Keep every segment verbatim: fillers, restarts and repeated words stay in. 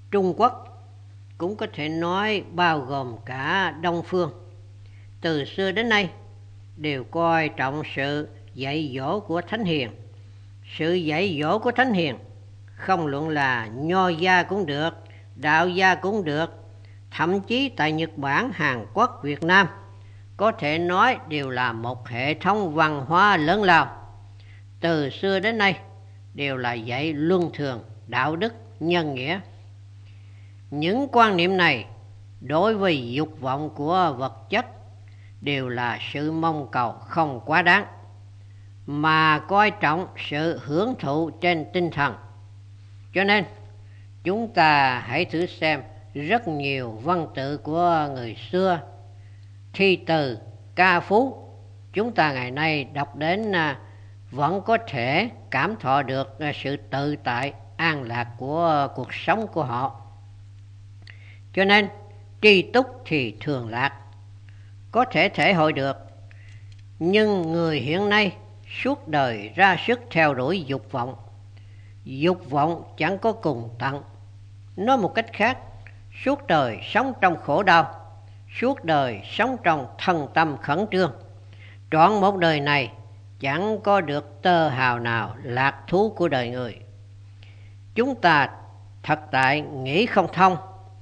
Trung Quốc, cũng có thể nói bao gồm cả Đông Phương, từ xưa đến nay đều coi trọng sự dạy dỗ của Thánh Hiền. Sự dạy dỗ của Thánh Hiền không luận là Nho gia cũng được, Đạo gia cũng được, thậm chí tại Nhật Bản, Hàn Quốc, Việt Nam, có thể nói đều là một hệ thống văn hóa lớn lao. Từ xưa đến nay đều là dạy luân thường, đạo đức, nhân nghĩa. Những quan niệm này đối với dục vọng của vật chất đều là sự mong cầu không quá đáng, mà coi trọng sự hưởng thụ trên tinh thần. Cho nên chúng ta hãy thử xem rất nhiều văn tự của người xưa, thi từ, ca phú, chúng ta ngày nay đọc đến vẫn có thể cảm thọ được sự tự tại, an lạc của cuộc sống của họ. Cho nên tri túc thì thường lạc, có thể thể hội được. Nhưng người hiện nay suốt đời ra sức theo đuổi dục vọng. Dục vọng chẳng có cùng tận. Nói một cách khác, suốt đời sống trong khổ đau, suốt đời sống trong thân tâm khẩn trương. Trọn một đời này chẳng có được tơ hào nào lạc thú của đời người. Chúng ta thật tại nghĩ không thông.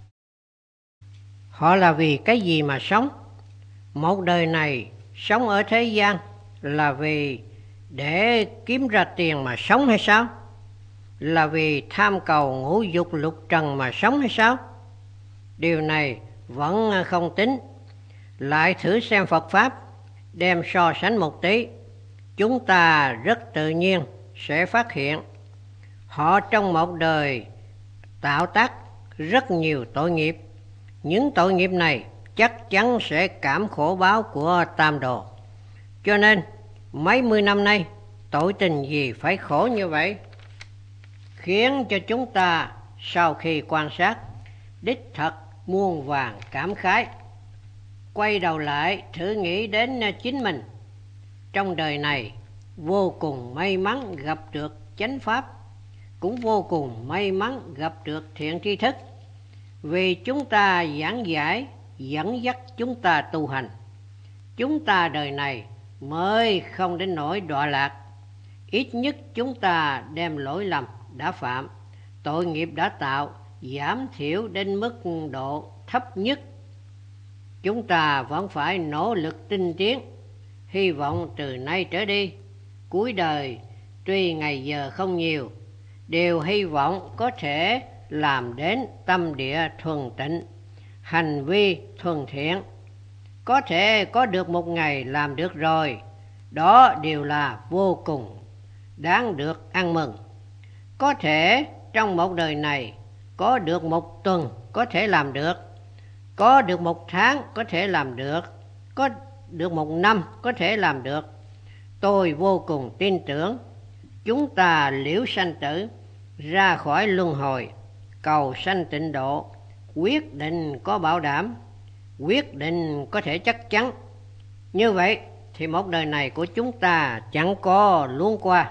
Họ là vì cái gì mà sống? Một đời này sống ở thế gian là vì để kiếm ra tiền mà sống hay sao? Là vì tham cầu ngũ dục lục trần mà sống hay sao? Điều này vẫn không tính. Lại thử xem Phật Pháp, đem so sánh một tí, chúng ta rất tự nhiên sẽ phát hiện họ trong một đời tạo tác rất nhiều tội nghiệp. Những tội nghiệp này chắc chắn sẽ cảm khổ báo của tam đồ. Cho nên mấy mươi năm nay tội tình gì phải khổ như vậy? Khiến cho chúng ta sau khi quan sát đích thật muôn vàn cảm khái. Quay đầu lại thử nghĩ đến chính mình. Trong đời này vô cùng may mắn gặp được chánh pháp, cũng vô cùng may mắn gặp được thiện tri thức. Vì chúng ta giảng giải, dẫn dắt chúng ta tu hành, chúng ta đời này mới không đến nỗi đọa lạc. Ít nhất chúng ta đem lỗi lầm đã phạm, tội nghiệp đã tạo giảm thiểu đến mức độ thấp nhất. Chúng ta vẫn phải nỗ lực tinh tiến. Hy vọng từ nay trở đi, cuối đời tuy ngày giờ không nhiều, đều hy vọng có thể làm đến tâm địa thuần tịnh, hành vi thuần thiện. Có thể có được một ngày làm được rồi, đó đều là vô cùng đáng được ăn mừng. Có thể trong một đời này có được một tuần có thể làm được, có được một tháng có thể làm được, có được một năm có thể làm được. Tôi vô cùng tin tưởng chúng ta liễu sanh tử, ra khỏi luân hồi, cầu sanh tịnh độ, quyết định có bảo đảm, quyết định có thể chắc chắn. Như vậy thì một đời này của chúng ta chẳng có luống qua.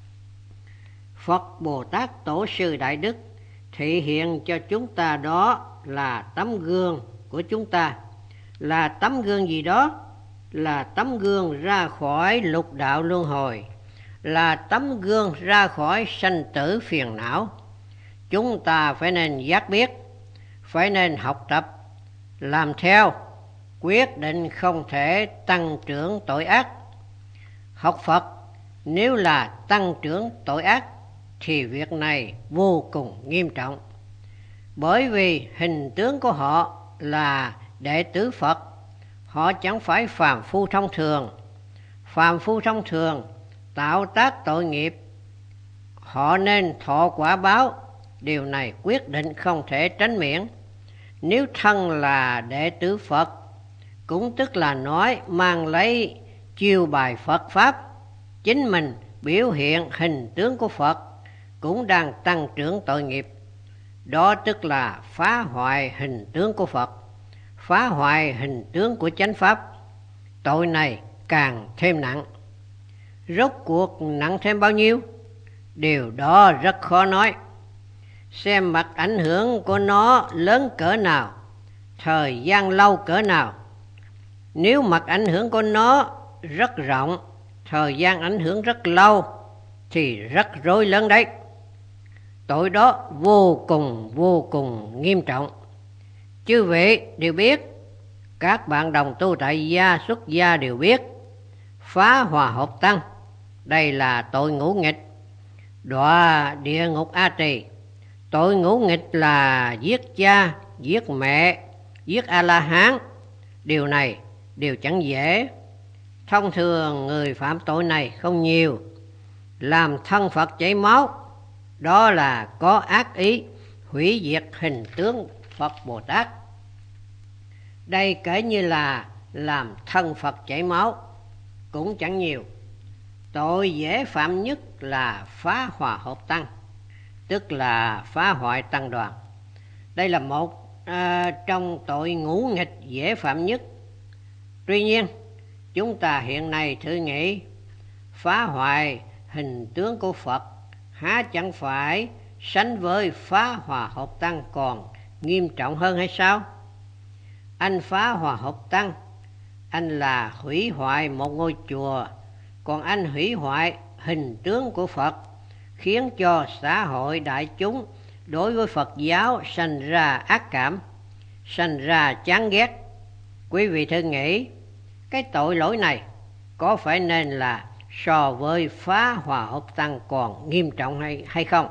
Phật Bồ Tát Tổ sư Đại Đức thị hiện cho chúng ta đó là tấm gương của chúng ta. Là tấm gương gì đó? Là tấm gương ra khỏi lục đạo luân hồi, là tấm gương ra khỏi sanh tử phiền não. Chúng ta phải nên giác biết, phải nên học tập, làm theo, quyết định không thể tăng trưởng tội ác. Học Phật nếu là tăng trưởng tội ác thì việc này vô cùng nghiêm trọng. Bởi vì hình tướng của họ là đệ tử Phật, họ chẳng phải phàm phu thông thường. Phàm phu thông thường tạo tác tội nghiệp, họ nên thọ quả báo. Điều này quyết định không thể tránh miễn. Nếu thân là đệ tử Phật, cũng tức là nói mang lấy chiêu bài Phật Pháp, chính mình biểu hiện hình tướng của Phật, cũng đang tăng trưởng tội nghiệp. Đó tức là phá hoại hình tướng của Phật, phá hoại hình tướng của chánh Pháp. Tội này càng thêm nặng. Rốt cuộc nặng thêm bao nhiêu? Điều đó rất khó nói. xem mặt ảnh hưởng của nó lớn cỡ nào, thời gian lâu cỡ nào. Nếu mặt ảnh hưởng của nó rất rộng, thời gian ảnh hưởng rất lâu, thì rất rối lớn đấy. Tội đó vô cùng vô cùng nghiêm trọng. Chư vị đều biết, các bạn đồng tu tại gia xuất gia đều biết, phá hòa hợp tăng, đây là tội ngũ nghịch, đọa địa ngục A Tỳ. Tội ngũ nghịch là giết cha, giết mẹ, giết A-la-hán. Điều này đều chẳng dễ. Thông thường người phạm tội này không nhiều. Làm thân Phật chảy máu, đó là có ác ý hủy diệt hình tướng Phật Bồ Tát. Đây kể như là làm thân Phật chảy máu, cũng chẳng nhiều. Tội dễ phạm nhất là phá hòa hợp tăng, tức là phá hoại tăng đoàn. Đây là một à, trong tội ngũ nghịch dễ phạm nhất. Tuy nhiên, chúng ta hiện nay thử nghĩ, phá hoại hình tướng của Phật há chẳng phải sánh với phá hòa hợp tăng còn nghiêm trọng hơn hay sao? Anh phá hòa hợp tăng, anh là hủy hoại một ngôi chùa, còn anh hủy hoại hình tướng của Phật, khiến cho xã hội đại chúng đối với Phật giáo sanh ra ác cảm, sanh ra chán ghét. Quý vị thử nghĩ, cái tội lỗi này có phải nên là so với phá hòa hợp tăng còn nghiêm trọng hay, hay không?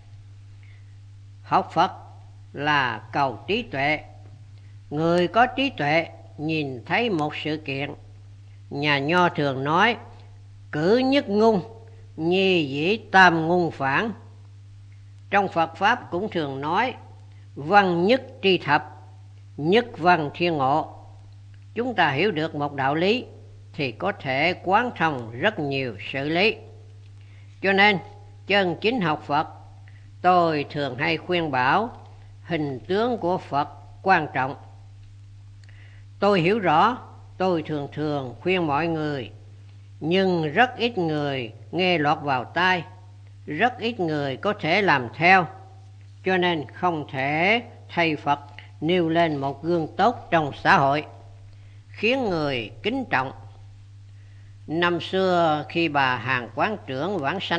Học Phật là cầu trí tuệ. Người có trí tuệ nhìn thấy một sự kiện, nhà Nho thường nói cử nhất ngung, nhi dĩ tam ngung phản. Trong Phật Pháp cũng thường nói văn nhất tri thập, nhất văn thiên ngộ. Chúng ta hiểu được một đạo lý thì có thể quán thông rất nhiều sự lý. Cho nên chân chính học Phật, tôi thường hay khuyên bảo hình tướng của Phật quan trọng. Tôi hiểu rõ, tôi thường thường khuyên mọi người, nhưng rất ít người nghe lọt vào tai, rất ít người có thể làm theo, cho nên không thể thay Phật nêu lên một gương tốt trong xã hội, khiến người kính trọng. Năm xưa khi bà Hàng Quán Trưởng vãng sanh,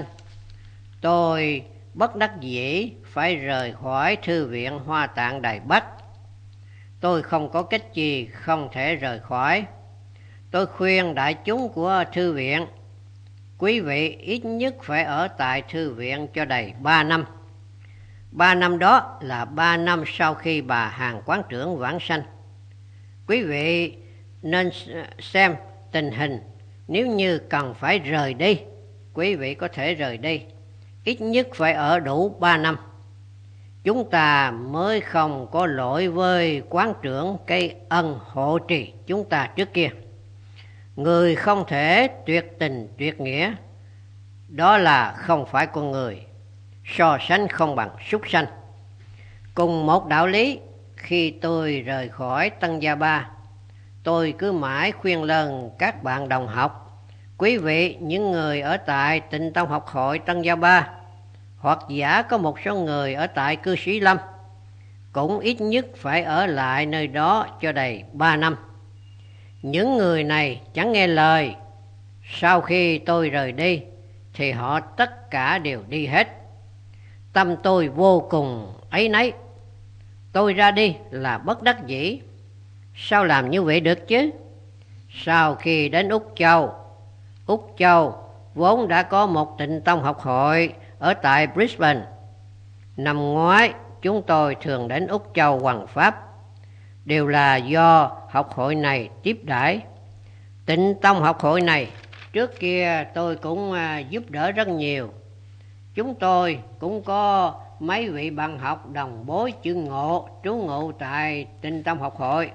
tôi bất đắc dĩ phải rời khỏi Thư viện Hoa Tạng Đài Bắc. Tôi không có cách gì không thể rời khỏi. Tôi khuyên đại chúng của Thư viện, quý vị ít nhất phải ở tại Thư viện cho đầy ba năm. Ba năm đó là ba năm sau khi bà Hàng Quán Trưởng vãng sanh. Quý vị nên xem tình hình, nếu như cần phải rời đi, quý vị có thể rời đi, ít nhất phải ở đủ ba năm. Chúng ta mới không có lỗi với quán trưởng cái ân hộ trì chúng ta trước kia. Người không thể tuyệt tình tuyệt nghĩa, đó là không phải con người, so sánh không bằng súc sanh. Cùng một đạo lý, khi tôi rời khỏi Tân Gia Ba, tôi cứ mãi khuyên lơn các bạn đồng học, quý vị những người ở tại Tịnh Tông Học Hội Tân Gia Ba, hoặc giả có một số người ở tại Cư Sĩ Lâm, cũng ít nhất phải ở lại nơi đó cho đầy ba năm. Những người này chẳng nghe lời. Sau khi tôi rời đi thì họ tất cả đều đi hết. Tâm tôi vô cùng áy náy. Tôi ra đi là bất đắc dĩ. Sao làm như vậy được chứ? Sau khi đến Úc Châu, Úc Châu vốn đã có một Tịnh Tông Học Hội ở tại Brisbane. Năm ngoái chúng tôi thường đến Úc Châu hoằng pháp, đều là do học hội này tiếp đãi. Tịnh Tông Học Hội này trước kia tôi cũng giúp đỡ rất nhiều. Chúng tôi cũng có mấy vị bạn học đồng bối chữ Ngộ trú ngụ tại Tịnh Tông Học Hội.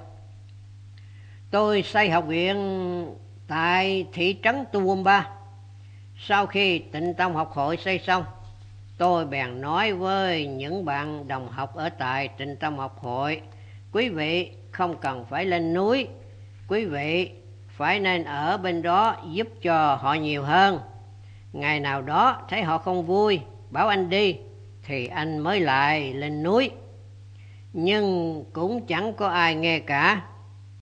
Tôi xây học viện tại thị trấn Toowoomba. Sau khi Tịnh Tông Học Hội xây xong, tôi bèn nói với những bạn đồng học ở tại Tịnh Tông Học Hội, quý vị không cần phải lên núi, quý vị phải nên ở bên đó giúp cho họ nhiều hơn. Ngày nào đó thấy họ không vui, bảo anh đi, thì anh mới lại lên núi. Nhưng cũng chẳng có ai nghe cả.